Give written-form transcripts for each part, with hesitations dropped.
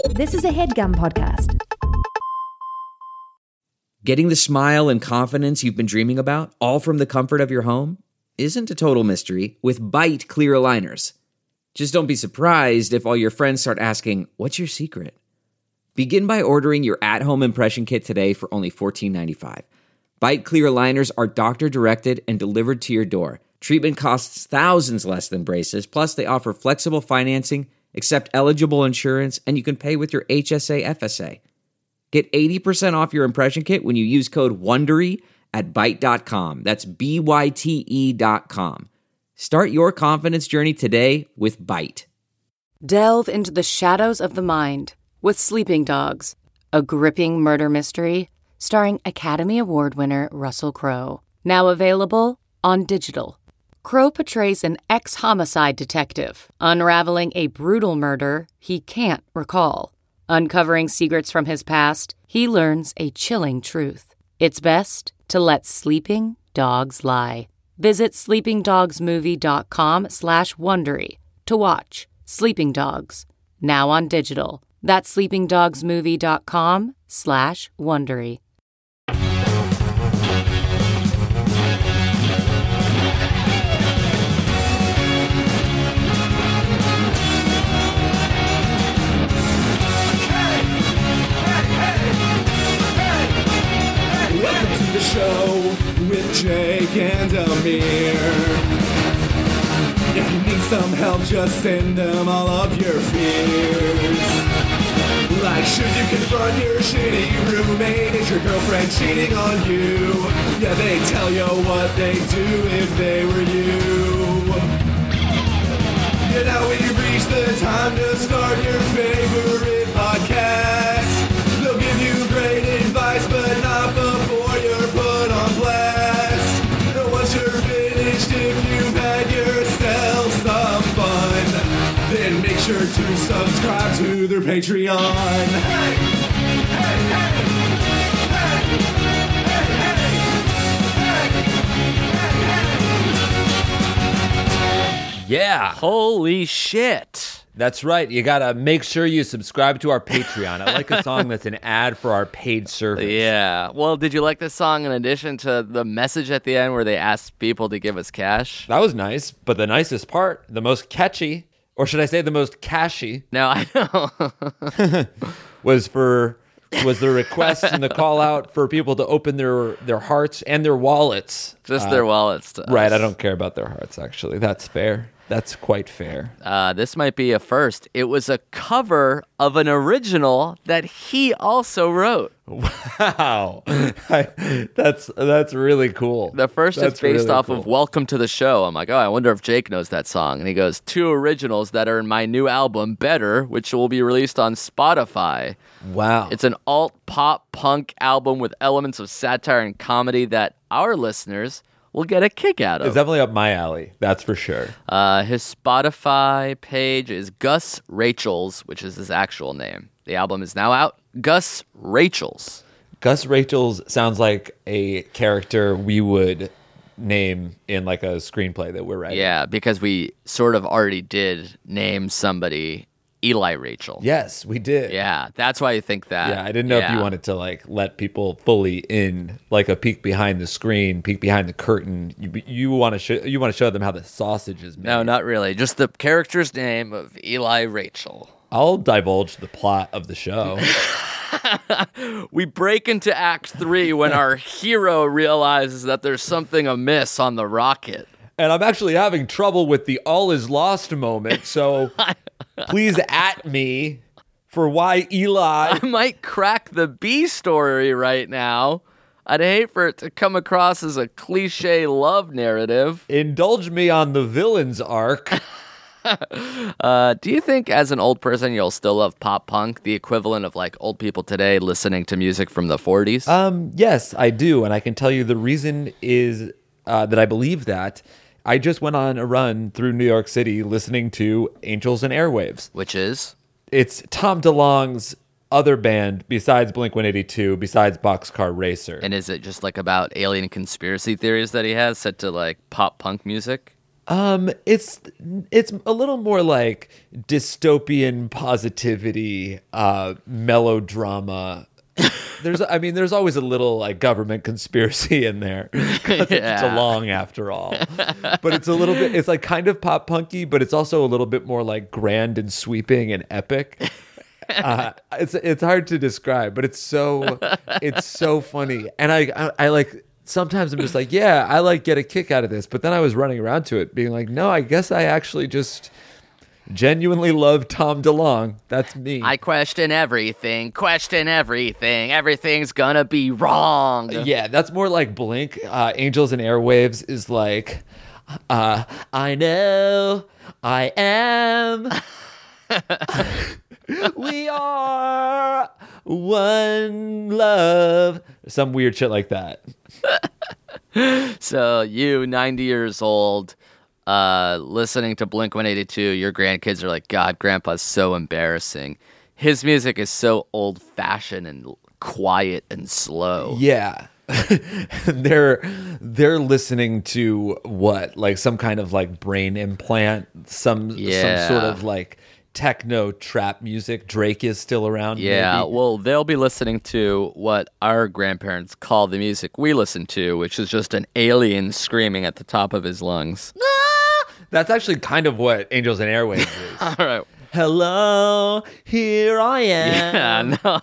This is a HeadGum podcast. Getting the smile and confidence you've been dreaming about, all from the comfort of your home, isn't a total mystery with Byte clear aligners. Just don't be surprised if all your friends start asking, "What's your secret?" Begin by ordering your at-home impression kit today for only $14.95. Byte clear aligners are doctor-directed and delivered to your door. Treatment costs thousands less than braces, plus they offer flexible financing, accept eligible insurance, and you can pay with your HSA FSA. Get 80% off your impression kit when you use code WONDERY at Byte.com. That's BYTE.com. Start your confidence journey today with Byte. Delve into the shadows of the mind with Sleeping Dogs, a gripping murder mystery starring Academy Award winner Russell Crowe. Now available on digital. Crowe portrays an ex-homicide detective unraveling a brutal murder he can't recall. Uncovering secrets from his past, he learns a chilling truth. It's best to let sleeping dogs lie. Visit sleepingdogsmovie.com/Wondery to watch Sleeping Dogs, now on digital. That's sleepingdogsmovie.com/Wondery. Welcome to the show with Jake and Amir. If you need some help, just send them all of your fears. Like, should you confront your shitty roommate? Is your girlfriend cheating on you? Yeah, they tell you what they'd do if they were you. Yeah, now we've reached the time to start your favorite podcast. They'll give you great advice, but not before you're put on blast. And once you're finished, if you've had yourself some fun, then make sure to subscribe to their Patreon. Hey, hey, hey, Yeah. Holy shit. That's right. You got to make sure you subscribe to our Patreon. I like a song that's an ad for our paid service. Yeah. Well, did you like this song in addition to the message at the end where they asked people to give us cash? That was nice, but the nicest part, the most catchy, or should I say the most cashy, No, I know. was the request and the call out for people to open their hearts and their wallets. Just their wallets to Right, us. I don't care about their hearts, actually. That's fair. That's quite fair. This might be a first. It was a cover of an original that he also wrote. Wow. That's really cool. The first is That's based really off cool. of Welcome to the Show. I'm like, oh, I wonder if Jake knows that song. And he goes, 2 originals that are in my new album, Better, which will be released on Spotify. Wow. It's an alt-pop-punk album with elements of satire and comedy that our listeners will get a kick out of. It's definitely up my alley. That's for sure. His Spotify page is Gus Rachels, which is his actual name. The album is now out. Gus Rachels. Gus Rachels sounds like a character we would name in like a screenplay that we're writing. Yeah, because we sort of already did name somebody Eli Rachel. Yes, we did. Yeah, that's why you think that. Yeah, I didn't know if you wanted to like let people fully in, like a peek behind the screen, peek behind the curtain. You want to show them how the sausage is made. No, not really. Just the character's name of Eli Rachel. I'll divulge the plot of the show. We break into Act 3 when our hero realizes that there's something amiss on the rocket. And I'm actually having trouble with the all is lost moment, so please at me for why Eli. I might crack the B story right now. I'd hate for it to come across as a cliche love narrative. Indulge me on the villain's arc. Do you think as an old person you'll still love pop punk, the equivalent of like old people today listening to music from the 40s? Yes, I do. And I can tell you the reason is that I believe that. I just went on a run through New York City listening to Angels and Airwaves. Which is? It's Tom DeLonge's other band besides Blink-182, besides Boxcar Racer. And is it just like about alien conspiracy theories that he has set to like pop punk music? It's a little more like dystopian positivity, melodrama. There's always a little like government conspiracy in there because it's DeLonge after all. But it's a little bit, it's like kind of pop punky, but it's also a little bit more like grand and sweeping and epic. It's hard to describe, but it's so funny. And I like, sometimes I'm just like, yeah, I like get a kick out of this. But then I was running around to it being like, no, I guess I actually just genuinely love Tom DeLonge. That's me. I question everything. Everything's gonna be wrong. Yeah, that's more like Blink. Angels and Airwaves is like, I know I am. We are one love. Some weird shit like that. So you, 90 years old, listening to Blink-182, your grandkids are like, God, Grandpa's so embarrassing. His music is so old-fashioned and quiet and slow. Yeah. They're listening to what? Like some kind of like brain implant, some sort of like techno trap music. Drake is still around. Yeah, maybe. well, they'll be listening to what our grandparents call the music we listen to, which is just an alien screaming at the top of his lungs. That's actually kind of what Angels and Airwaves is. All right. Hello, here I am. Yeah, no,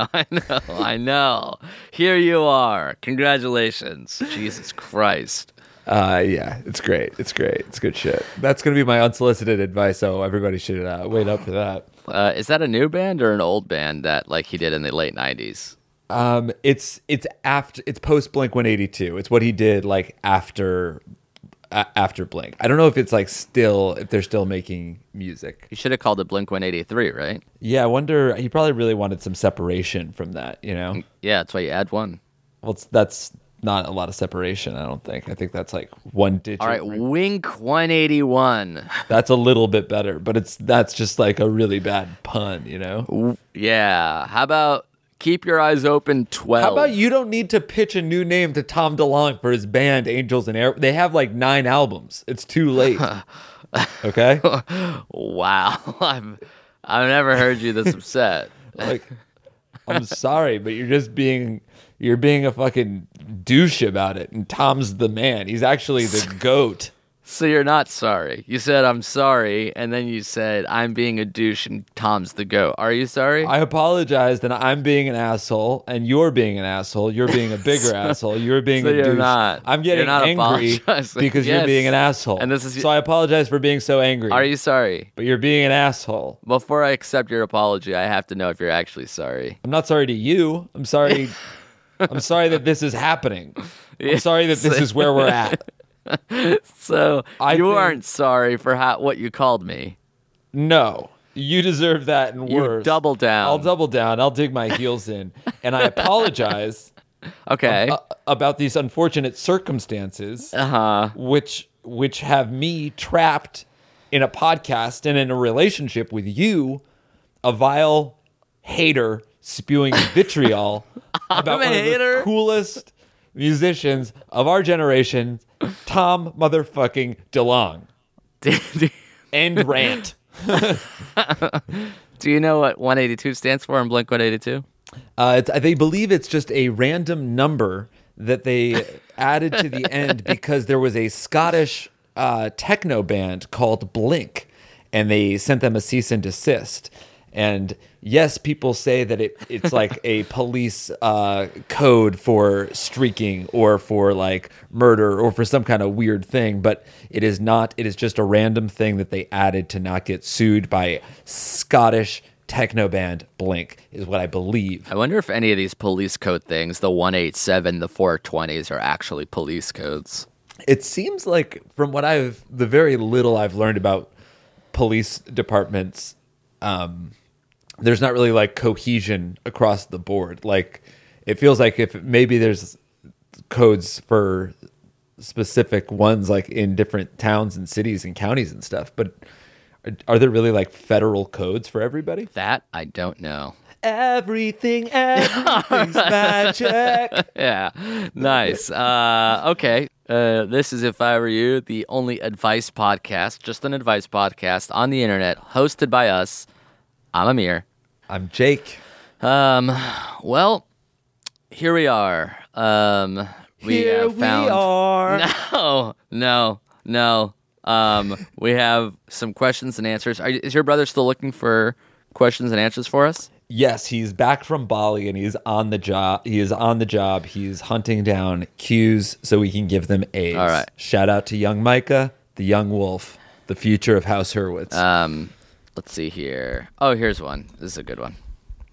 I know. Here you are. Congratulations. Jesus Christ. Yeah, it's great. It's good shit. That's going to be my unsolicited advice, so everybody should wait up for that. Is that a new band or an old band that like he did in the late 90s? It's post Blink-182. It's what he did like after Blink. I don't know if it's like if they're still making music. You should have called it Blink-183, right? Yeah, I wonder, he probably really wanted some separation from that, you know? Yeah, that's why you add one. Well, that's not a lot of separation, I don't think. I think that's like one digit. All right, Wink-181. That's a little bit better, but that's just like a really bad pun, you know? Yeah. How about Keep Your Eyes Open 12? How about you don't need to pitch a new name to Tom DeLonge for his band Angels and Air? They have like 9 albums. It's too late. Okay? Wow. I've never heard you this upset. Like, I'm sorry, but you're being a fucking douche about it. And Tom's the man. He's actually the GOAT. So you're not sorry. You said, I'm sorry, and then you said, I'm being a douche and Tom's the GOAT. Are you sorry? I apologized, and I'm being an asshole, and you're being an asshole. You're being a bigger asshole. You're being so a douche. You're not. I'm getting angry because you're being an asshole. And so I apologize for being so angry. Are you sorry? But you're being an asshole. Before I accept your apology, I have to know if you're actually sorry. I'm not sorry to you. I'm sorry. I'm sorry that this is happening. I'm sorry that this is where we're at. So aren't sorry for what you called me. No, you deserve that and worse. You double down. I'll double down. I'll dig my heels in, and I apologize. Okay. About these unfortunate circumstances, which have me trapped in a podcast and in a relationship with you, a vile hater spewing vitriol about one of the coolest musicians of our generation, Tom motherfucking DeLonge. End rant. Do you know what 182 stands for in Blink-182? They believe it's just a random number that they added to the end because there was a Scottish techno band called Blink, and they sent them a cease and desist. And yes, people say that it's like a police code for streaking or for like murder or for some kind of weird thing, but it is not. It is just a random thing that they added to not get sued by Scottish techno band Blink, is what I believe. I wonder if any of these police code things, the 187, the 420s, are actually police codes. It seems like, from what the very little I've learned about police departments, there's not really like cohesion across the board. Like, it feels like if maybe there's codes for specific ones, like in different towns and cities and counties and stuff, but are there really like federal codes for everybody? That I don't know. Everything's magic. Yeah, nice. Okay, This is If I Were You, the only advice podcast, just an advice podcast on the internet, hosted by us. I'm Amir. I'm Jake. Well, here we are. We are. No. We have some questions and answers. Is your brother still looking for questions and answers for us? Yes, he's back from Bali and he's on the job. He's hunting down cues so we can give them A's. All right. Shout out to young Micah, the young wolf, the future of House Hurwitz. Let's see here. Oh, here's one. This is a good one.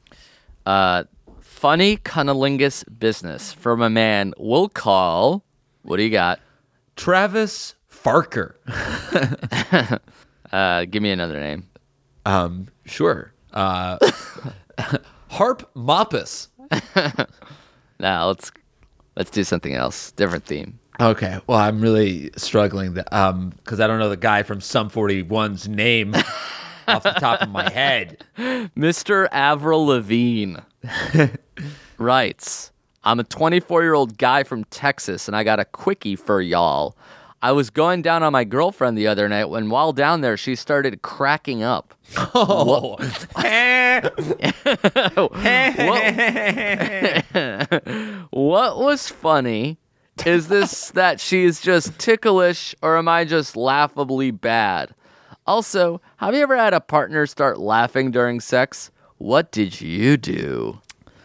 Funny cunnilingus business from a man we'll call. What do you got? Travis Farker. Give me another name. Sure. Harp Moppus. Now let's do something else. Different theme. Okay. Well, I'm really struggling because I don't know the guy from Sum 41's name off the top of my head. Mr. Avril Lavigne writes, I'm a 24-year-old guy from Texas, and I got a quickie for y'all. I was going down on my girlfriend the other night when while down there, she started cracking up. Oh. What was funny is this that she's just ticklish, or am I just laughably bad? Also, have you ever had a partner start laughing during sex? What did you do?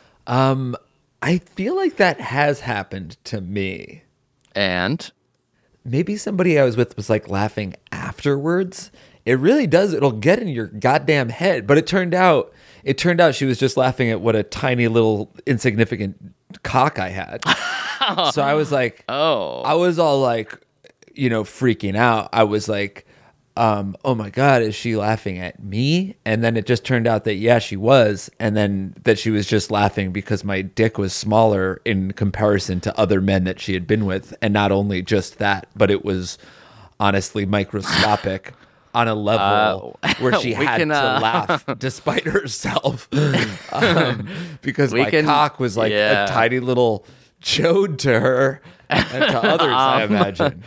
I feel like that has happened to me. And Maybe somebody I was with was like laughing afterwards. It really does. It'll get in your goddamn head. But it turned out she was just laughing at what a tiny little insignificant cock I had. So I was like, I was all like, freaking out. I was like, oh my God, is she laughing at me? And then it just turned out that, yeah, she was. And then that she was just laughing because my dick was smaller in comparison to other men that she had been with. And not only just that, but it was honestly microscopic on a level where she had to laugh despite herself. Because my cock was like a tiny little chode to her and to others, I imagine.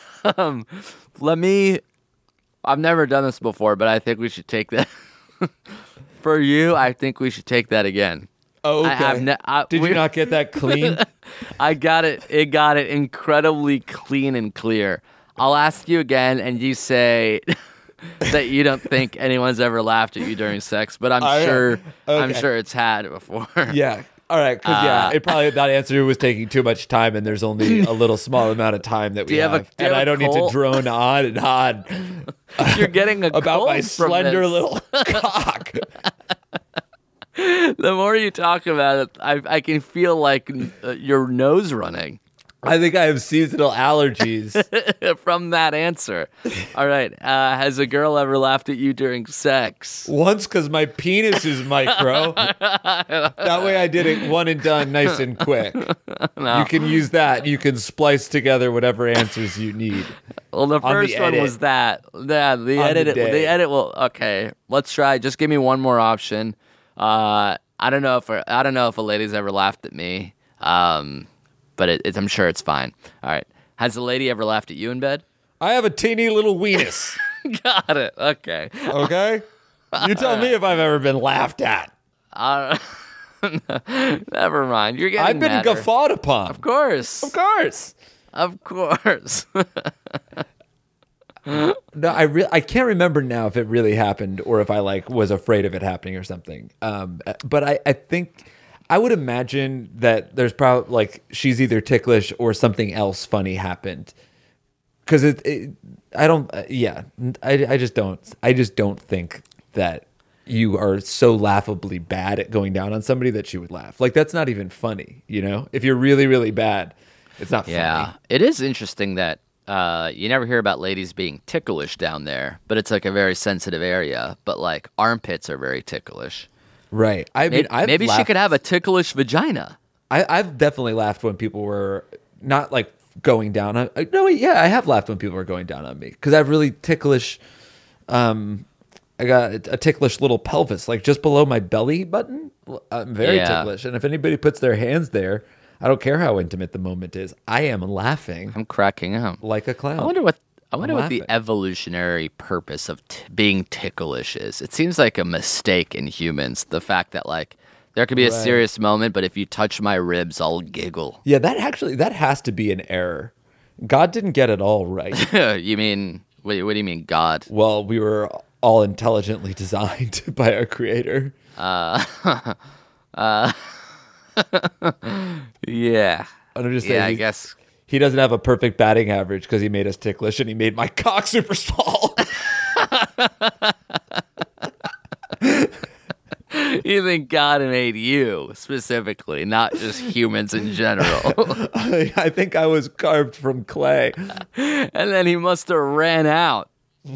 I've never done this before, but I think we should take that. For you, I think we should take that again. Oh, okay. Did you not get that clean? I got it. It got it incredibly clean and clear. I'll ask you again, and you say that you don't think anyone's ever laughed at you during sex, but I'm sure it's had before. Yeah. All right, because it probably that answer was taking too much time, and there's only a little small amount of time that we have, and I don't need to drone on and on. You're getting about my slender little cock. The more you talk about it, I can feel like your nose running. I think I have seasonal allergies from that answer. All right. Has a girl ever laughed at you during sex? Once, because my penis is micro. That way I did it one and done, nice and quick. No. You can use that. You can splice together whatever answers you need. Well, the first one was that. Yeah, the edit will. Okay, let's try. Just give me one more option. I don't know if a lady's ever laughed at me. But I'm sure it's fine. All right. Has a lady ever laughed at you in bed? I have a teeny little weenus. Got it. Okay. Okay? You tell me if I've ever been laughed at. Never mind. You're getting I've been madder. guffawed upon. Of course. Of course. Of course. No, I can't remember now if it really happened or if I was afraid of it happening or something. But I think I would imagine that there's probably she's either ticklish or something else funny happened. Because I just don't think that you are so laughably bad at going down on somebody that she would laugh. That's not even funny, If you're really, really bad, it's not funny. Yeah, it is interesting that you never hear about ladies being ticklish down there, but it's a very sensitive area. But armpits are very ticklish. Right. I mean, maybe she could have a ticklish vagina. I've definitely laughed when people were not going down on. No, yeah, I have laughed when people were going down on me because I have really ticklish. I got a ticklish little pelvis, just below my belly button. I'm very ticklish, and if anybody puts their hands there, I don't care how intimate the moment is. I am laughing I'm cracking up. like a clown. I wonder what the laughing. evolutionary purpose of being ticklish is. It seems like a mistake in humans. The fact that like there could be a Right. serious moment, but if you touch my ribs, I'll giggle. Yeah, that has to be an error. God didn't get it all right. You mean what do you mean, God? Well, we were all intelligently designed by our creator. Yeah. I'm just Yeah, saying I he's- guess. He doesn't have a perfect batting average because he made us ticklish and he made my cock super small. You think God made you specifically, not just humans in general. I think I was carved from clay. And then he must have ran out.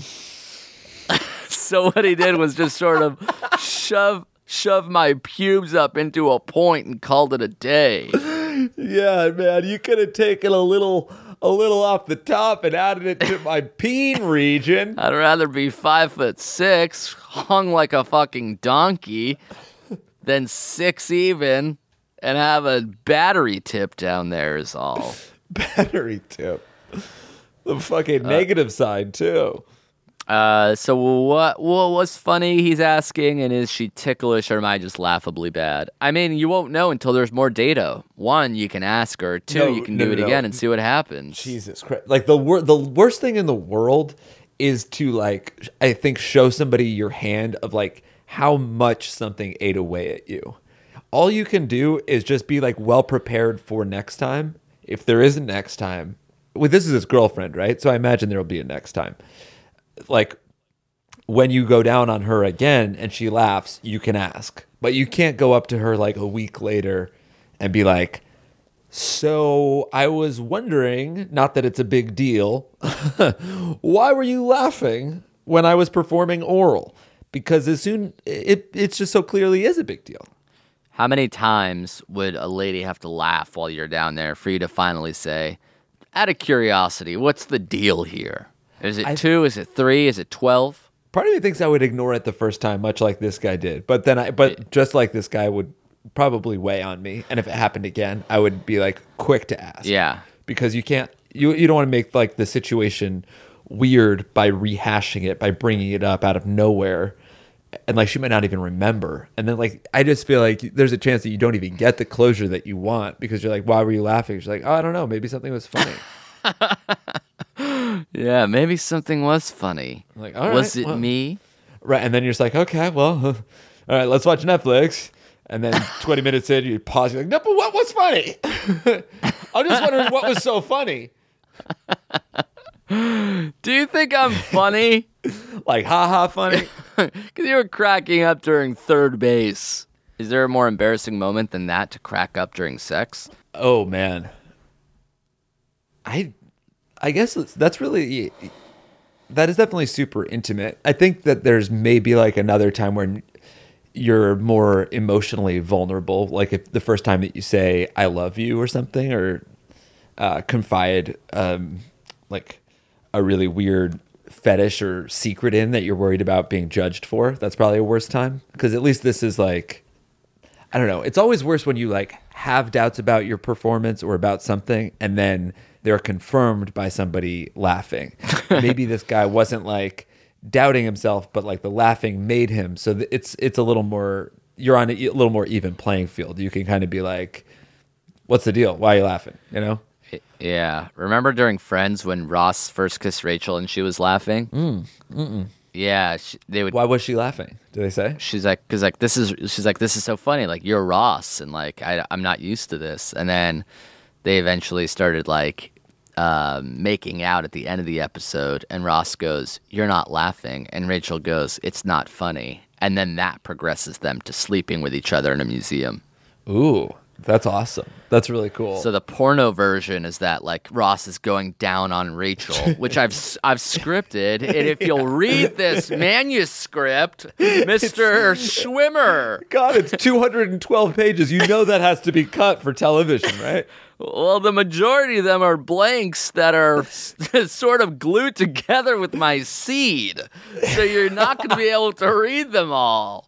So what he did was just sort of shove my pubes up into a point and called it a day. Yeah, man, you could have taken a little off the top and added it to my peen region. I'd rather be 5'6", hung like a fucking donkey, than 6 even, and have a battery tip down there is all. Battery tip. The fucking negative side too. So what was funny, he's asking, and is she ticklish or am I just laughably bad? I mean, you won't know until there's more data. 1, you can ask her. 2, you can do it again and see what happens. Jesus Christ! Like the worst thing in the world is to like, I think, show somebody your hand of like how much something ate away at you. All you can do is just be like well prepared for next time. If there is a next time, well, this is his girlfriend, right? So I imagine there will be a next time. Like when you go down on her again and she laughs, you can ask, but you can't go up to her like a week later and be like, so I was wondering, not that it's a big deal, why were you laughing when I was performing oral? Because it's just so clearly is a big deal. How many times would a lady have to laugh while you're down there for you to finally say, out of curiosity, what's the deal here? Is it 2? Is it 3? Is it 12? Part of me thinks I would ignore it the first time, much like this guy did. But just like this guy would probably weigh on me. And if it happened again, I would be like quick to ask. Yeah. Because you don't want to make like the situation weird by rehashing it, by bringing it up out of nowhere. And like she might not even remember. And then like I just feel like there's a chance that you don't even get the closure that you want because you're like, why were you laughing? She's like, oh, I don't know, maybe something was funny. Yeah, maybe something was funny. Like, all right, was it well. me? Right. And then you're just like, okay, well, all right, let's watch Netflix. And then 20 minutes in, you pause. You're like, no, but what was funny? I'm just wondering what was so funny. Do you think I'm funny? Like, haha, funny. Because you were cracking up during third base. Is there a more embarrassing moment than that to crack up during sex? Oh, man. I guess that is definitely super intimate. I think that there's maybe like another time when you're more emotionally vulnerable. Like if the first time that you say, I love you or something, or confide like a really weird fetish or secret in that you're worried about being judged for. That's probably a worse time. Because at least this is like, I don't know. It's always worse when you like have doubts about your performance or about something and then they're confirmed by somebody laughing. Maybe this guy wasn't like doubting himself, but like the laughing made him. So it's a little more, you're on a little more even playing field. You can kind of be like, what's the deal? Why are you laughing? You know? Yeah. Remember during Friends when Ross first kissed Rachel and she was laughing? Yeah. They would. Why was she laughing? Do they say? She's like, this is so funny. Like, you're Ross, and like I'm not used to this. And then they eventually started like making out at the end of the episode, and Ross goes, "You're not laughing," and Rachel goes, "It's not funny." And then that progresses them to sleeping with each other in a museum. Ooh, that's awesome. That's really cool. So the porno version is that like Ross is going down on Rachel, which I've scripted, and if you'll read this manuscript, Mr. Schwimmer. God, it's 212 pages. You know that has to be cut for television, right? Well, the majority of them are blanks that are sort of glued together with my seed, so you're not going to be able to read them all.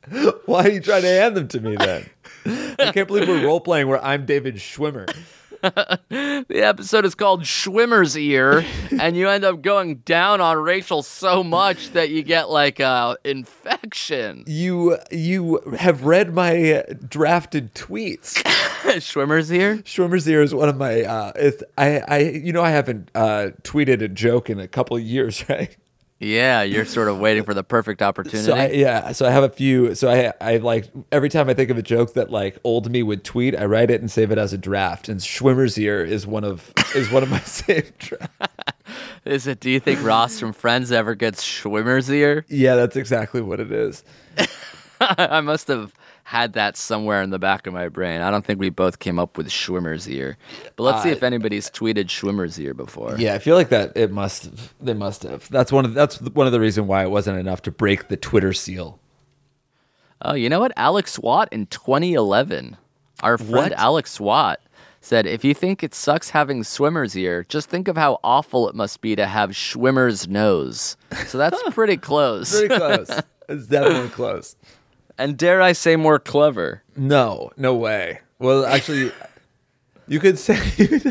Why are you trying to hand them to me then? I can't believe we're role playing where I'm David Schwimmer. The episode is called Schwimmer's Ear, and you end up going down on Rachel so much that you get like a infection. You have read my drafted tweets. Schwimmer's Ear? Schwimmer's Ear is one of my. I haven't tweeted a joke in a couple of years, right? Yeah, you're sort of waiting for the perfect opportunity. So I have a few. So I like every time I think of a joke that like old me would tweet, I write it and save it as a draft. And Schwimmer's Ear is one of my saved drafts. Is it? Do you think Ross from Friends ever gets Schwimmer's Ear? Yeah, that's exactly what it is. I must have had that somewhere in the back of my brain. I don't think we both came up with Schwimmer's Ear. But let's see if anybody's tweeted Schwimmer's Ear before. Yeah, I feel like that they must have. That's one of the reasons why it wasn't enough to break the Twitter seal. Oh, you know what? Alex Watt in 2011. Our friend Alex Watt said, if you think it sucks having Swimmer's Ear, just think of how awful it must be to have Schwimmer's nose. So that's pretty close. Pretty close. It's definitely close. And dare I say more clever? No way. Well, actually, you could say,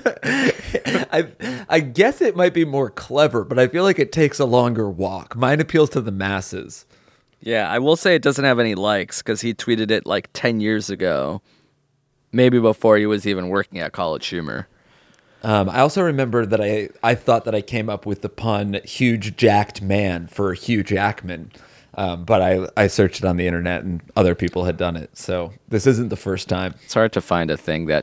I guess it might be more clever, but I feel like it takes a longer walk. Mine appeals to the masses. Yeah, I will say it doesn't have any likes because he tweeted it like 10 years ago, maybe before he was even working at College Humor. I also remember that I thought that I came up with the pun huge jacked man for Hugh Jackman. But I searched it on the internet and other people had done it. So this isn't the first time. It's hard to find a thing that,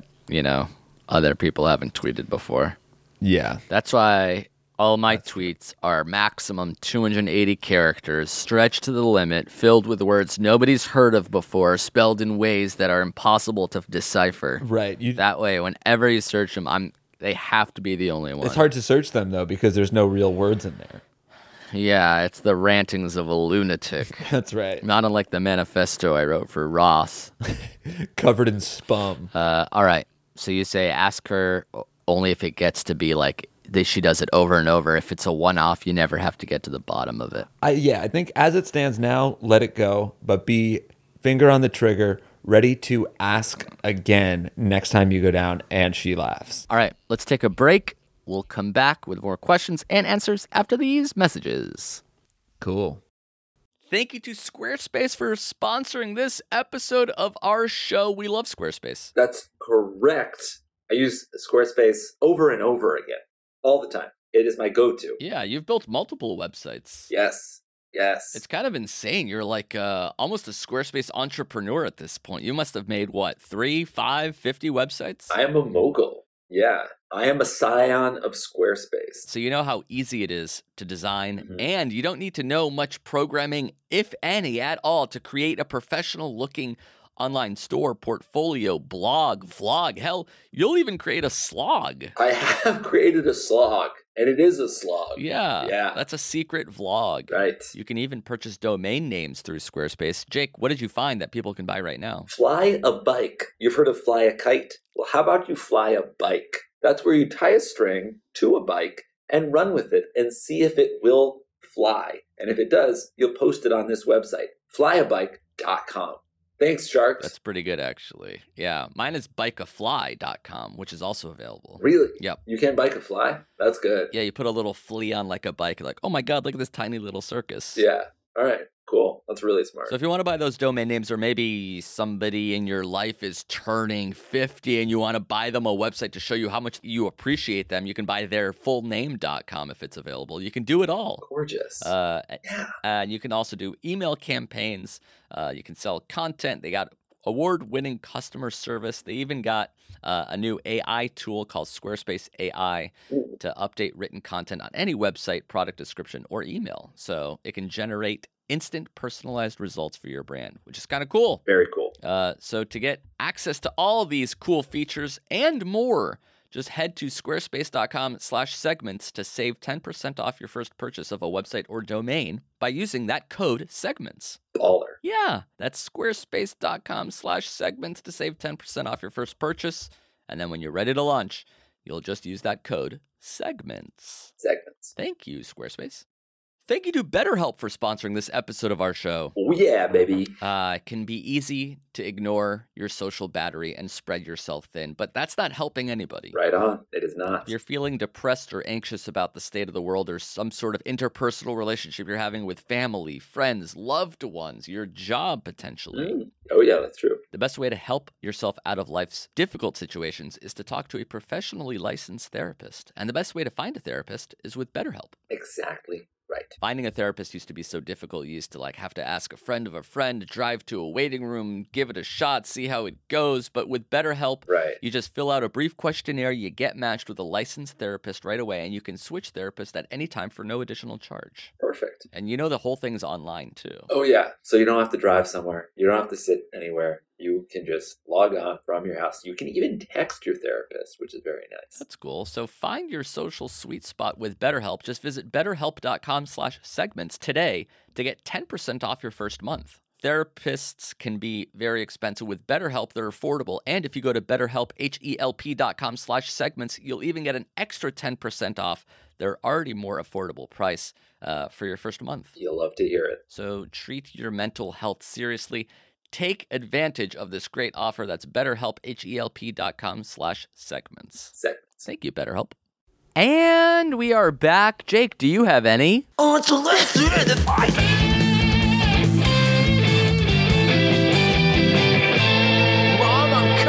other people haven't tweeted before. Yeah. That's why all my tweets are maximum 280 characters, stretched to the limit, filled with words nobody's heard of before, spelled in ways that are impossible to decipher. Right. That way, whenever you search them, they have to be the only one. It's hard to search them, though, because there's no real words in there. Yeah, it's the rantings of a lunatic. That's right. Not unlike the manifesto I wrote for Ross. Covered in spum. All right. So you say ask her only if it gets to be like she does it over and over. If it's a one-off, you never have to get to the bottom of it. I think as it stands now, let it go, but be finger on the trigger, ready to ask again next time you go down and she laughs. All right, let's take a break. We'll come back with more questions and answers after these messages. Cool. Thank you to Squarespace for sponsoring this episode of our show. We love Squarespace. That's correct. I use Squarespace over and over again, all the time. It is my go-to. Yeah, you've built multiple websites. Yes. It's kind of insane. You're like almost a Squarespace entrepreneur at this point. You must have made, 3, 5, 50 websites? I am a mogul. Yeah, I am a scion of Squarespace. So you know how easy it is to design, and you don't need to know much programming, if any, at all, to create a professional-looking online store, portfolio, blog, vlog. Hell, you'll even create a slog. I have created a slog, and it is a slog. Yeah. That's a secret vlog. Right. You can even purchase domain names through Squarespace. Jake, what did you find that people can buy right now? Fly a bike. You've heard of fly a kite? Well, how about you fly a bike? That's where you tie a string to a bike and run with it and see if it will fly. And if it does, you'll post it on this website, flyabike.com. Thanks, Sharks. That's pretty good, actually. Yeah, mine is bikeafly.com, which is also available. Really? Yep. You can bike a fly? That's good. Yeah, you put a little flea on like a bike. You're like, oh my God, look at this tiny little circus. Yeah. All right. Cool. That's really smart. So if you want to buy those domain names, or maybe somebody in your life is turning 50 and you want to buy them a website to show you how much you appreciate them, you can buy their fullname.com if it's available. You can do it all. Gorgeous. And you can also do email campaigns. You can sell content. They got award-winning customer service. They even got a new AI tool called Squarespace AI to update written content on any website, product description, or email. So it can generate instant personalized results for your brand, which is kind of cool. Very cool. So to get access to all these cool features and more, just head to squarespace.com/segments to save 10% off your first purchase of a website or domain by using that code segments. Baller. Yeah, that's squarespace.com/segments to save 10% off your first purchase. And then when you're ready to launch, you'll just use that code segments. Segments. Thank you, Squarespace. Thank you to BetterHelp for sponsoring this episode of our show. Oh, yeah, baby. It can be easy to ignore your social battery and spread yourself thin, but that's not helping anybody. Right on. It is not. If you're feeling depressed or anxious about the state of the world or some sort of interpersonal relationship you're having with family, friends, loved ones, your job potentially. Oh, yeah, that's true. The best way to help yourself out of life's difficult situations is to talk to a professionally licensed therapist. And the best way to find a therapist is with BetterHelp. Exactly. Right. Finding a therapist used to be so difficult. You used to have to ask a friend of a friend, drive to a waiting room, give it a shot, see how it goes. But with BetterHelp, you just fill out a brief questionnaire, you get matched with a licensed therapist right away, and you can switch therapists at any time for no additional charge. Perfect. And the whole thing's online too. Oh, yeah. So you don't have to drive somewhere. You don't have to sit anywhere. You can just log on from your house. You can even text your therapist, which is very nice. That's cool. So find your social sweet spot with BetterHelp. Just visit betterhelp.com/segments today to get 10% off your first month. Therapists can be very expensive. With BetterHelp, they're affordable. And if you go to betterhelp.com/segments, you'll even get an extra 10% off their already more affordable price for your first month. You'll love to hear it. So treat your mental health seriously. Take advantage of this great offer. That's BetterHelp, HELP.com/segments. Thank you, BetterHelp. And we are back. Jake, do you have any? Oh, so let's do it. Mom,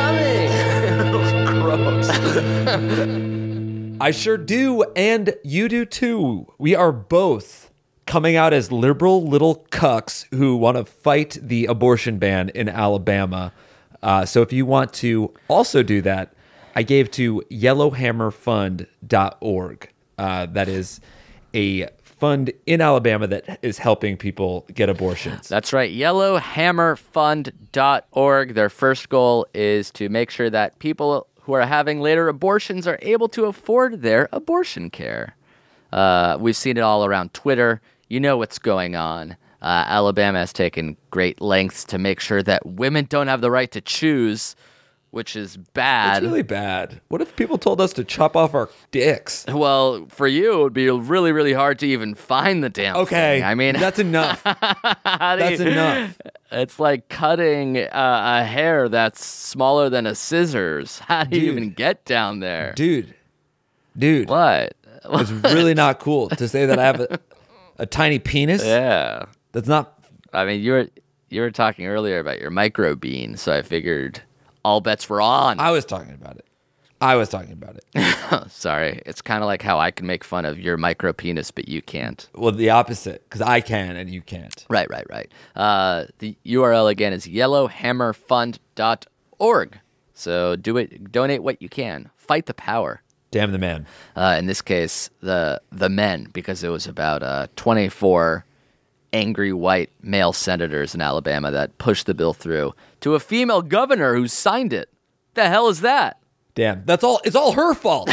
I'm coming. Gross. I sure do, and you do too. We are both coming out as liberal little cucks who want to fight the abortion ban in Alabama. So if you want to also do that, I gave to yellowhammerfund.org. That is a fund in Alabama that is helping people get abortions. That's right, yellowhammerfund.org. Their first goal is to make sure that people who are having later abortions are able to afford their abortion care. We've seen it all around Twitter. You know what's going on. Alabama has taken great lengths to make sure that women don't have the right to choose, which is bad. It's really bad. What if people told us to chop off our dicks? Well, for you, it would be really, really hard to even find the damn thing. I mean, that's enough. That's enough. It's like cutting a hair that's smaller than a scissors. How do you even get down there? Dude. What? It's really not cool to say that I have a tiny penis. Yeah. That's not... I mean, you were talking earlier about your microbean, so I figured all bets were on. I was talking about it. Sorry. It's kind of like how I can make fun of your micro penis, but you can't. Well, the opposite, because I can and you can't. Right. The URL again is yellowhammerfund.org. So do it. Donate what you can. Fight the power. Damn the man. In this case, the men, because it was about 24 angry white male senators in Alabama that pushed the bill through to a female governor who signed it. The hell is that? Damn, that's all. It's all her fault.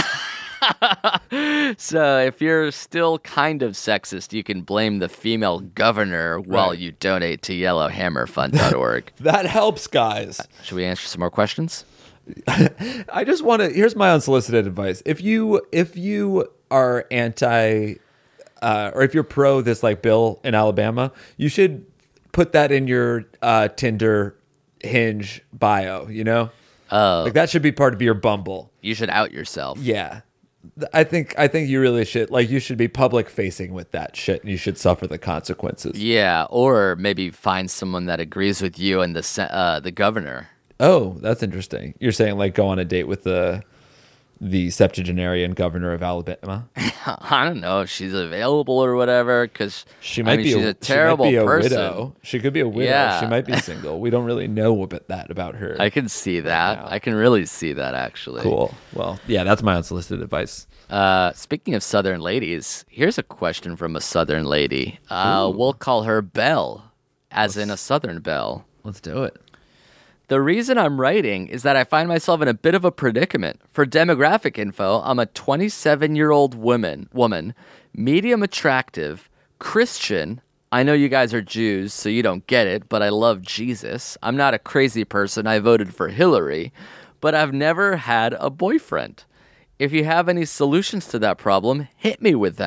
So if you're still kind of sexist, you can blame the female governor while you donate to yellowhammerfund.org. That helps, guys. Should we answer some more questions? I just want to. Here's my unsolicited advice. If you are anti, or if you're pro this bill in Alabama, you should put that in your Tinder, Hinge bio. You know, that should be part of your Bumble. You should out yourself. Yeah, I think you really should. You should be public facing with that shit, and you should suffer the consequences. Yeah, or maybe find someone that agrees with you and the governor. Oh, that's interesting. You're saying go on a date with the septuagenarian governor of Alabama? I don't know if she's available or whatever, because she's a terrible person. Widow. She could be a widow. Yeah. She might be single. We don't really know about her. I can see that. I can really see that, actually. Cool. Well, yeah, that's my unsolicited advice. Speaking of Southern ladies, here's a question from a Southern lady. We'll call her Belle, as in a Southern belle. Let's do it. The reason I'm writing is that I find myself in a bit of a predicament. For demographic info, I'm a 27-year-old woman, medium attractive, Christian. I know you guys are Jews, so you don't get it, but I love Jesus. I'm not a crazy person. I voted for Hillary, but I've never had a boyfriend. If you have any solutions to that problem, hit me with them.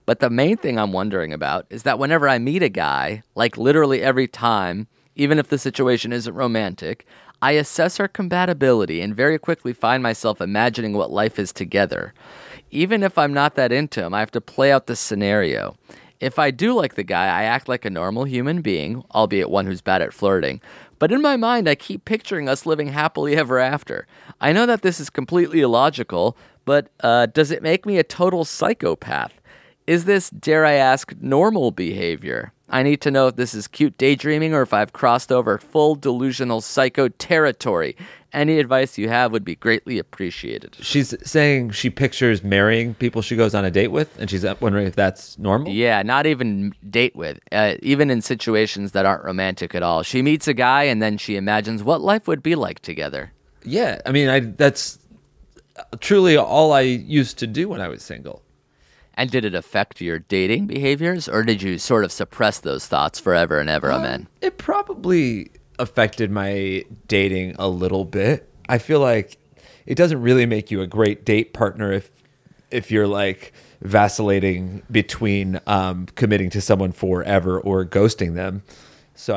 But the main thing I'm wondering about is that whenever I meet a guy, like literally every time, even if the situation isn't romantic, I assess our compatibility and very quickly find myself imagining what life is together. Even if I'm not that into him, I have to play out this scenario. If I do like the guy, I act like a normal human being, albeit one who's bad at flirting. But in my mind, I keep picturing us living happily ever after. I know that this is completely illogical, but does it make me a total psychopath? Is this, dare I ask, normal behavior? I need to know if this is cute daydreaming or if I've crossed over full delusional psycho territory. Any advice you have would be greatly appreciated. She's saying she pictures marrying people she goes on a date with, and she's wondering if that's normal? Yeah, not even date with. Even in situations that aren't romantic at all. She meets a guy and then she imagines what life would be like together. Yeah, I mean, that's truly all I used to do when I was single. And did it affect your dating behaviors, or did you sort of suppress those thoughts forever and ever, amen? It probably affected my dating a little bit. I feel like it doesn't really make you a great date partner if you're like vacillating between committing to someone forever or ghosting them. So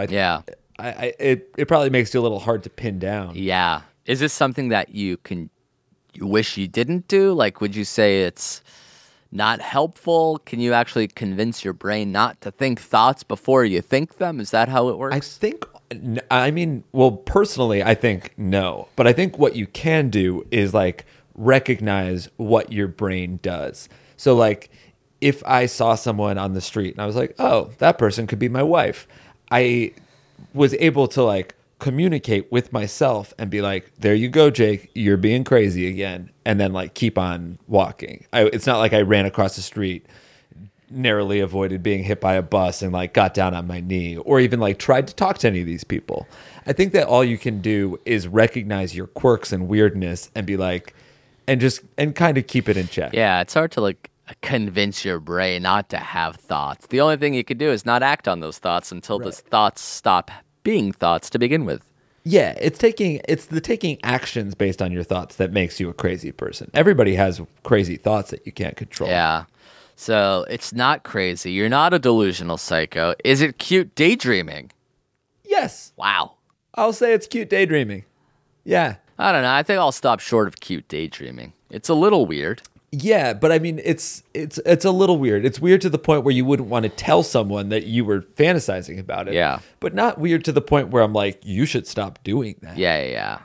it probably makes you a little hard to pin down. Yeah. Is this something that you wish you didn't do? Like, would you say it's not helpful? Can you actually convince your brain not to think thoughts before you think them? Is that how it works? Personally, I think no. But I think what you can do is like recognize what your brain does. So like if I saw someone on the street and I was like, oh, that person could be my wife, I was able to like communicate with myself and be like, there you go, Jake, you're being crazy again. And then like keep on walking. It's not like I ran across the street, narrowly avoided being hit by a bus and like got down on my knee or even like tried to talk to any of these people. I think that all you can do is recognize your quirks and weirdness and be like, and kind of keep it in check. Yeah, it's hard to like convince your brain not to have thoughts. The only thing you could do is not act on those thoughts until those thoughts stop being thoughts to begin with. Yeah, it's the taking actions based on your thoughts that makes you a crazy person. Everybody has crazy thoughts that you can't control. Yeah. So it's not crazy. You're not a delusional psycho. Is it cute daydreaming? Yes. Wow. I'll say it's cute daydreaming. Yeah. I don't know. I think I'll stop short of cute daydreaming. It's a little weird. Yeah, but I mean, it's a little weird. It's weird to the point where you wouldn't want to tell someone that you were fantasizing about it. Yeah. But not weird to the point where I'm like, you should stop doing that. Yeah.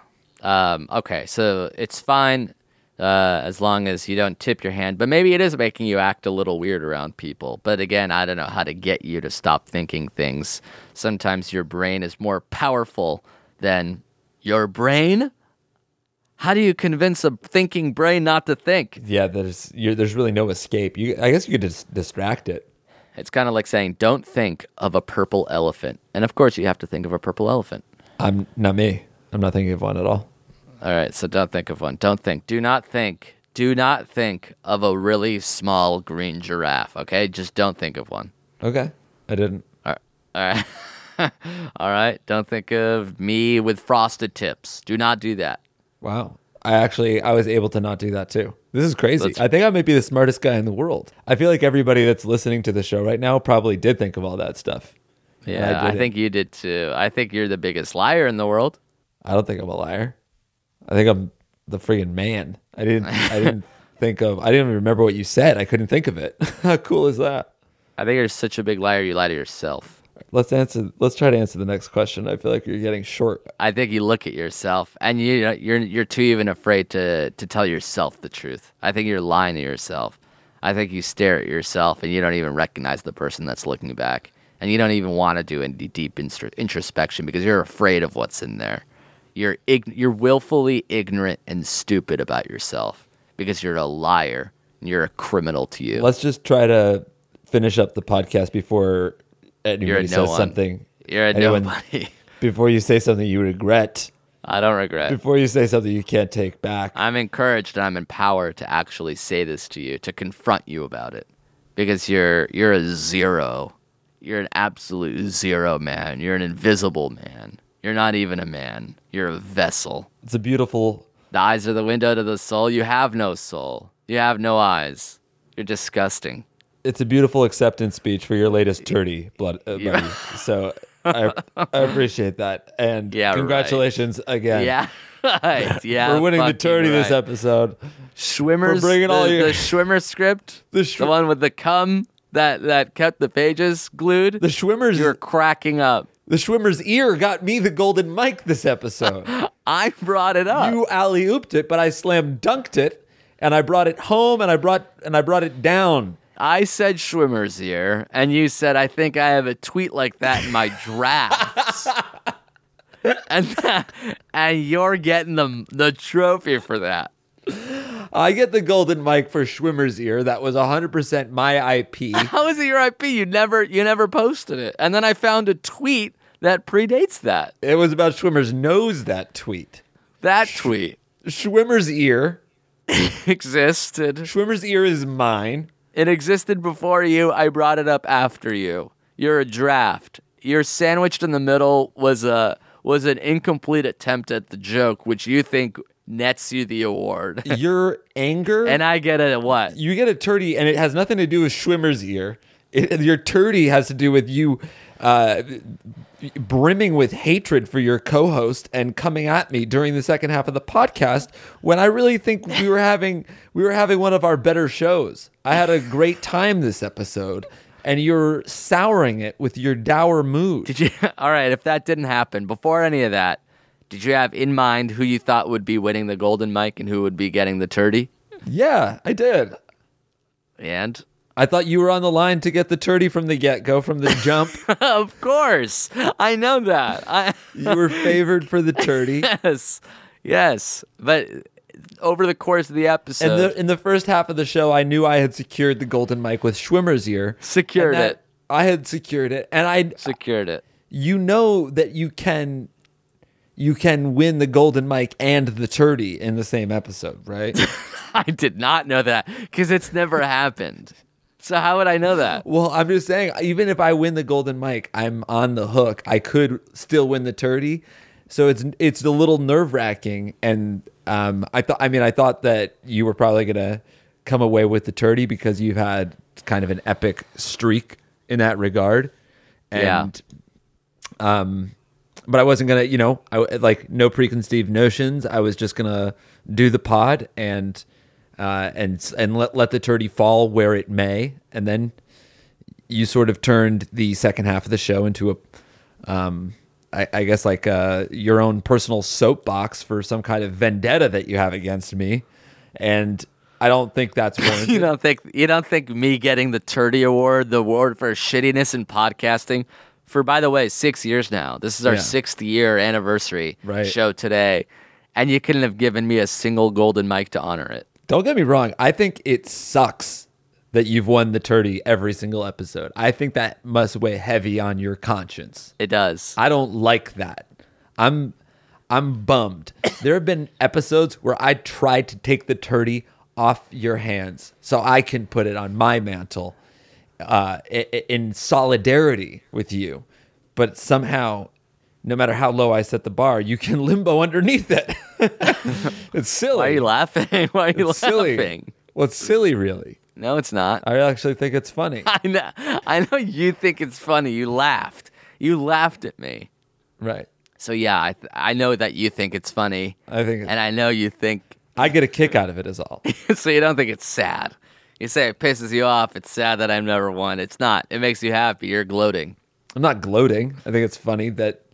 Okay, so it's fine as long as you don't tip your hand. But maybe it is making you act a little weird around people. But again, I don't know how to get you to stop thinking things. Sometimes your brain is more powerful than your brain. How do you convince a thinking brain not to think? Yeah, there's really no escape. I guess you could just distract it. It's kind of like saying, don't think of a purple elephant. And of course, you have to think of a purple elephant. I'm not me. I'm not thinking of one at all. All right, so don't think of one. Don't think. Do not think. Do not think of a really small green giraffe, okay? Just don't think of one. Okay, I didn't. All right. All right, don't think of me with frosted tips. Do not do that. Wow. I was able to not do that too. This is crazy. I think I might be the smartest guy in the world. I feel like everybody that's listening to the show right now probably did think of all that stuff. Yeah, I think you did too. I think you're the biggest liar in the world. I don't think I'm a liar. I think I'm the friggin' man. I didn't even remember what you said. I couldn't think of it. How cool is that? I think you're such a big liar you lie to yourself. Let's try to answer the next question. I feel like you're getting short. I think you look at yourself and you're too even afraid to tell yourself the truth. I think you're lying to yourself. I think you stare at yourself and you don't even recognize the person that's looking back. And you don't even want to do any deep introspection because you're afraid of what's in there. You're willfully ignorant and stupid about yourself because you're a liar and you're a criminal to you. Let's just try to finish up the podcast before anybody says something. You're a nobody. Before you say something you regret. I don't regret. Before you say something you can't take back. I'm encouraged and I'm empowered to actually say this to you, to confront you about it. Because you're a zero. You're an absolute zero, man. You're an invisible man. You're not even a man. You're a vessel. It's a beautiful... The eyes are the window to the soul. You have no soul. You have no eyes. You're disgusting. It's a beautiful acceptance speech for your latest turdy, buddy. So I appreciate that. And Yeah, congratulations again. Yeah. Right. Yeah. For winning the fucking turdy this right. episode. Schwimmer's, For bringing all your- the Schwimmer script, The the one with the cum that kept the pages glued. The Schwimmer's You're cracking up. The Schwimmer's ear got me the golden mic this episode. I brought it up. You alley-ooped it, but I slam dunked it, and I brought it home, and I brought it down. I said Schwimmer's ear, and you said, I think I have a tweet like that in my drafts. and you're getting the trophy for that. I get the golden mic for Schwimmer's ear. That was 100% my IP. How is it your IP? You never posted it. And then I found a tweet that predates that. It was about Schwimmer's nose, that tweet. That tweet Schwimmer's ear. existed. Schwimmer's ear is mine. It existed before you. I brought it up after you. You're a draft. You're sandwiched in the middle was an incomplete attempt at the joke, which you think nets you the award. Your anger. And I get a what? You get a turdy, and it has nothing to do with Schwimmer's ear. Your turdy has to do with you brimming with hatred for your co-host and coming at me during the second half of the podcast when I really think we were having one of our better shows. I had a great time this episode, and you're souring it with your dour mood. Did you? All right. If that didn't happen before any of that, did you have in mind who you thought would be winning the golden mic and who would be getting the turdy? Yeah, I did. And I thought you were on the line to get the turdy from the get-go, from the jump. of course, I know that. You were favored for the turdy. Yes. But over the course of the episode, In the first half of the show, I knew I had secured the golden mic with Schwimmer's ear. Secured And that- it. I had secured it, and I secured it. You know that you can win the golden mic and the turdy in the same episode, right? I did not know that because it's never happened. So how would I know that? Well, I'm just saying, even if I win the golden mic, I'm on the hook. I could still win the turdy, so it's a little nerve wracking. And I thought that you were probably gonna come away with the turdy because you've had kind of an epic streak in that regard. And but I wasn't gonna, no preconceived notions. I was just gonna do the pod and let the turdy fall where it may, and then you sort of turned the second half of the show into I guess your own personal soapbox for some kind of vendetta that you have against me, and I don't think that's warranted. You don't think me getting the Turdy Award, the award for shittiness in podcasting, for, by the way, 6 years now. This is our 6th year anniversary show today, and you couldn't have given me a single golden mic to honor it. Don't get me wrong. I think it sucks that you've won the turdy every single episode. I think that must weigh heavy on your conscience. It does. I don't like that. I'm bummed. There have been episodes where I tried to take the turdy off your hands so I can put it on my mantle in solidarity with you. But somehow, no matter how low I set the bar, you can limbo underneath it. It's silly. Why are you laughing? Why are you It's laughing? silly. Well, it's silly, really. No, it's not. I actually think it's funny. I know you think it's funny. You laughed. You laughed at me. Right. So yeah, I know that you think it's funny. I think and I know you think. I get a kick out of it, is all. So you don't think it's sad. You say it pisses you off. It's sad that I've never won. It's not. It makes you happy. You're gloating. I'm not gloating. I think it's funny that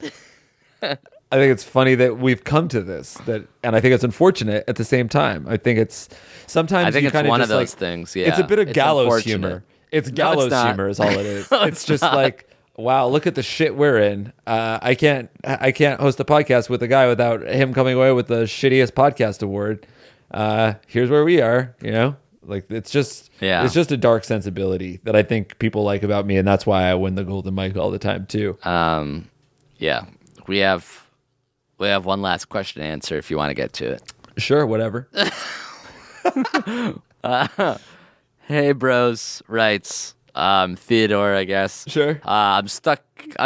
we've come to this. And I think it's unfortunate at the same time. I think it's sometimes. I think you it's kinda one of just those things. Yeah, it's a bit of gallows unfortunate. humor. It's No, gallows it's not. humor is all it is. No, it's just like, wow, look at the shit we're in. I can't host a podcast with a guy without him coming away with the shittiest podcast award. Here's where we are. Like it's just a dark sensibility that I think people like about me, and that's why I win the golden mic all the time too. Yeah, we have one last question to answer if you want to get to it. Sure, whatever. Hey, bros, writes Theodore, I guess. Sure. I'm stuck.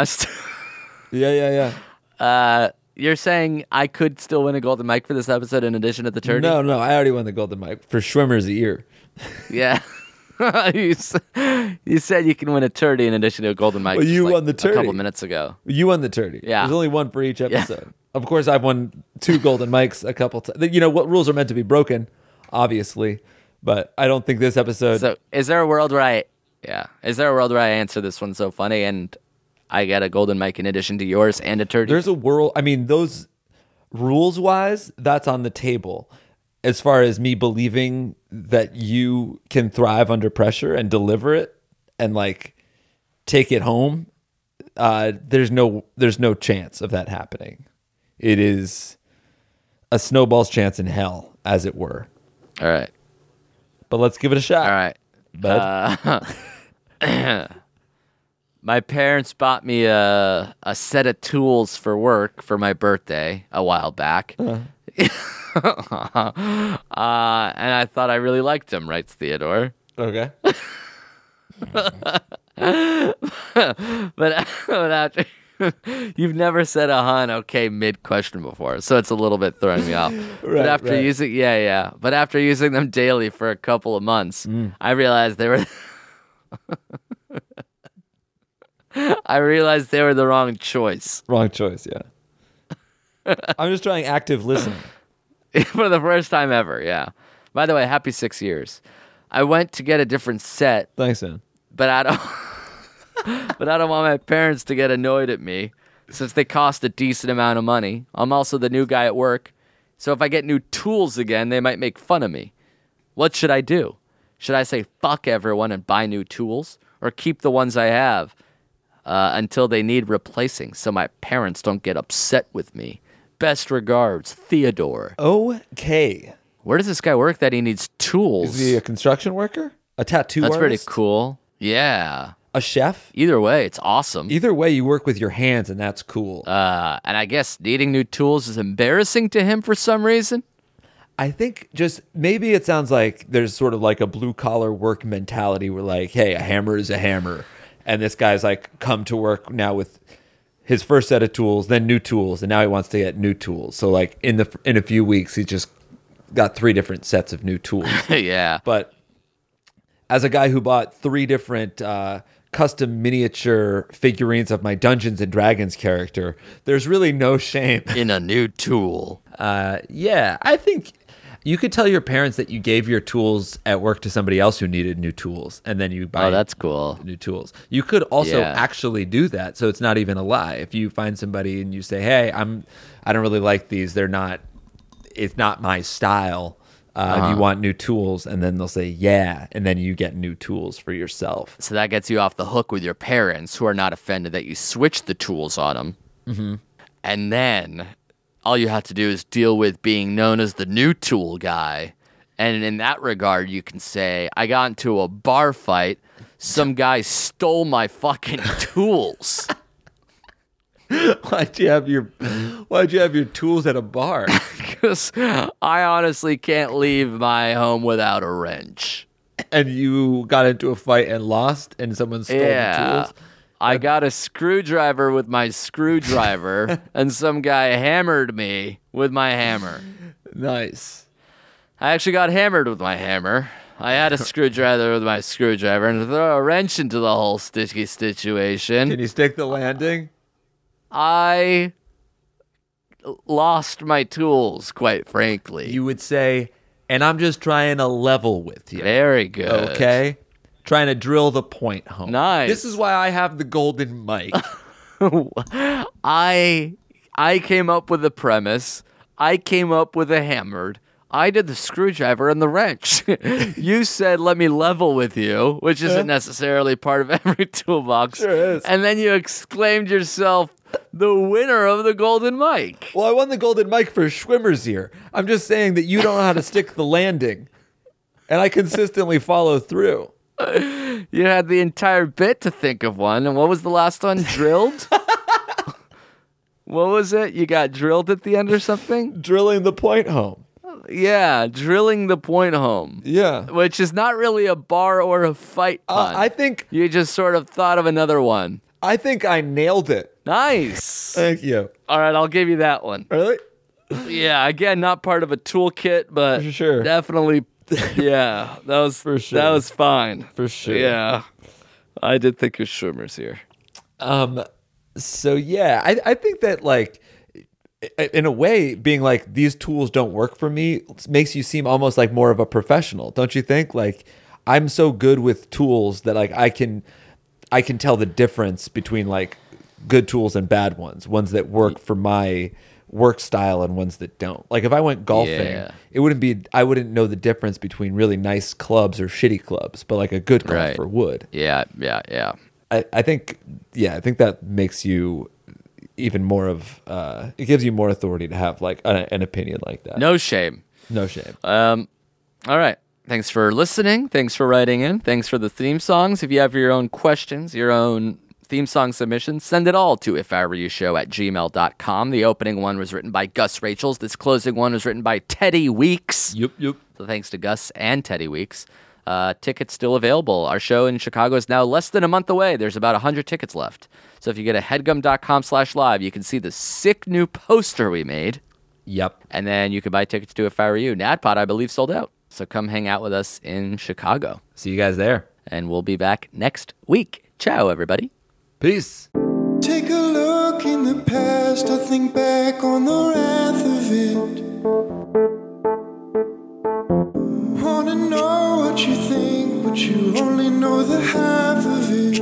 Yeah. You're saying I could still win a golden mic for this episode in addition to the turdy? No, I already won the golden mic for Schwimmer's ear. Yeah. You said you can win a turdy in addition to a golden mic. Well, you just won the a turdy. couple minutes ago. You won the turdy. Yeah. There's only one for each episode. Of course, I've won 2 golden mics a couple times. You know what rules are meant to be broken, obviously, but I don't think this episode. So, is there a world where I answer this one so funny and I get a golden mic in addition to yours and a turdy? There's a world. I mean, those rules wise, that's on the table. As far as me believing that you can thrive under pressure and deliver it and like take it home, there's no chance of that happening. It is a snowball's chance in hell, as it were. All right. But let's give it a shot. All right. Bud. My parents bought me a set of tools for work for my birthday a while back. And I thought I really liked them, writes Theodore. Okay. But after you've never said okay mid question before, so it's a little bit throwing me off. But after using them daily for a couple of months, I realized they were the wrong choice. Wrong choice, yeah. I'm just trying active listening. For the first time ever, yeah. By the way, happy 6 years. I went to get a different set, Thanks, man. but I don't want my parents to get annoyed at me since they cost a decent amount of money. I'm also the new guy at work, so if I get new tools again, they might make fun of me. What should I do? Should I say fuck everyone and buy new tools, or keep the ones I have until they need replacing so my parents don't get upset with me? Best regards, Theodore. Okay. Where does this guy work that he needs tools? Is he a construction worker? A tattoo That's artist? pretty cool. Yeah. A chef? Either way, it's awesome. Either way, you work with your hands, and that's cool. And I guess needing new tools is embarrassing to him for some reason. I think just maybe it sounds like there's sort of like a blue collar work mentality where like, hey, a hammer is a hammer. And this guy's like come to work now with his first set of tools, then new tools, and now he wants to get new tools. So like in a few weeks, he's just got 3 different sets of new tools. Yeah. But as a guy who bought 3 different custom miniature figurines of my Dungeons and Dragons character, there's really no shame. In a new tool. Yeah, I think you could tell your parents that you gave your tools at work to somebody else who needed new tools, and then you buy that's cool. new tools. You could also Yeah. actually do that, so it's not even a lie. If you find somebody and you say, "Hey, I don't really like these. It's not my style. Do you want new tools?" And then they'll say, "Yeah," and then you get new tools for yourself. So that gets you off the hook with your parents, who are not offended that you switched the tools on them. Mm-hmm. And then all you have to do is deal with being known as the new tool guy. And in that regard, you can say, I got into a bar fight. Some guy stole my fucking tools. Why'd you have your tools at a bar? Because I honestly can't leave my home without a wrench. And you got into a fight and lost, and someone stole the tools? I got a screwdriver with my screwdriver, and some guy hammered me with my hammer. Nice. I actually got hammered with my hammer. I had a screwdriver with my screwdriver, and to throw a wrench into the whole sticky situation, Can you stick the landing? I lost my tools, quite frankly. You would say, and I'm just trying to level with you. Very good. Okay? Trying to drill the point home. Nice. This is why I have the golden mic. I came up with the premise. I came up with the hammered. I did the screwdriver and the wrench. You said, let me level with you, which isn't necessarily part of every toolbox. Sure is. And then you exclaimed yourself the winner of the golden mic. Well, I won the golden mic for Schwimmer's ear. I'm just saying that you don't know how to stick the landing. And I consistently follow through. You had the entire bit to think of one. And what was the last one? Drilled? What was it? You got drilled at the end or something? Drilling the point home. Yeah, drilling the point home. Yeah. Which is not really a bar or a fight pun. I think You just sort of thought of another one. I nailed it. Nice. Thank you. All right, I'll give you that one. Really? Yeah, again, not part of a toolkit, but Sure. definitely Yeah, that was For sure. That was fine. For sure. Yeah, I did think of Schwimmers here. So yeah, I think that like in a way being like these tools don't work for me makes you seem almost like more of a professional, don't you think? Like I'm so good with tools that like I can tell the difference between like good tools and bad ones that work for my work style and ones that don't. Like if I went golfing, Yeah. I wouldn't know the difference between really nice clubs or shitty clubs, but like a good golfer would. Yeah. I think that makes you even more of it gives you more authority to have like an opinion like that. No shame. No shame. All right. Thanks for listening. Thanks for writing in. Thanks for the theme songs. If you have your own questions, your own theme song submissions, send it all to ifiwereyoushow@gmail.com. The opening one was written by Gus Rachels. This closing one was written by Teddy Weeks. Yep. So thanks to Gus and Teddy Weeks. Tickets still available. Our show in Chicago is now less than a month away. There's about 100 tickets left. So if you go to headgum.com/live, you can see the sick new poster we made. Yep. And then you can buy tickets to If I Were You. NADPOD, I believe, sold out. So come hang out with us in Chicago. See you guys there. And we'll be back next week. Ciao, everybody. Peace. Take a look in the past, I think back on the wrath of it. Wanna know what you think, but you only know the half of it.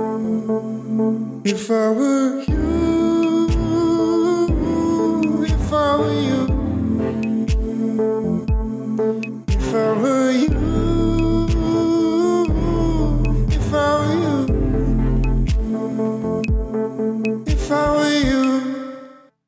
If I were you, if I were you, if I were you, if I were you, if I were you.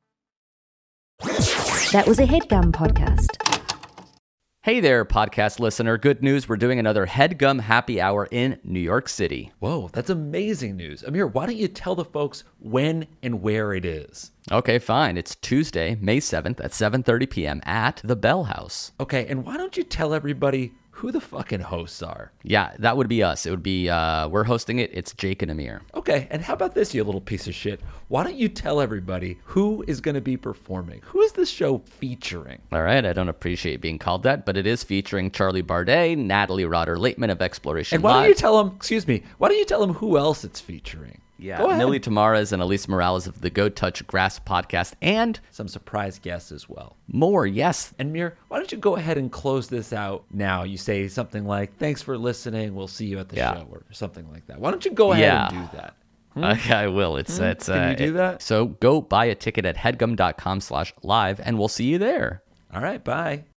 That was a HeadGum podcast. Hey there, podcast listener. Good news. We're doing another HeadGum Happy Hour in New York City. Whoa, that's amazing news. Amir, why don't you tell the folks when and where it is? Okay, fine. It's Tuesday, May 7th at 7:30 p.m. at the Bell House. Okay, and why don't you tell everybody who the fucking hosts are? Yeah, that would be us. It would be, we're hosting it. It's Jake and Amir. Okay, and how about this, you little piece of shit? Why don't you tell everybody who is going to be performing? Who is this show featuring? All right, I don't appreciate being called that, but it is featuring Charlie Bardet, Natalie Rotter-Laitman of Exploration And why Live. don't you tell them, why don't you tell them who else it's featuring? Yeah, Go ahead. Millie Tamares and Elise Morales of the Go Touch Grass podcast, and Some surprise guests as well. more, yes. And Mir, why don't you go ahead and close this out now? You say something like, thanks for listening, we'll see you at the Yeah. show, or something like that. Why don't you go ahead Yeah. and do that? Okay, I will. It's Can you do that? So go buy a ticket at headgum.com/live, and we'll see you there. All right, bye.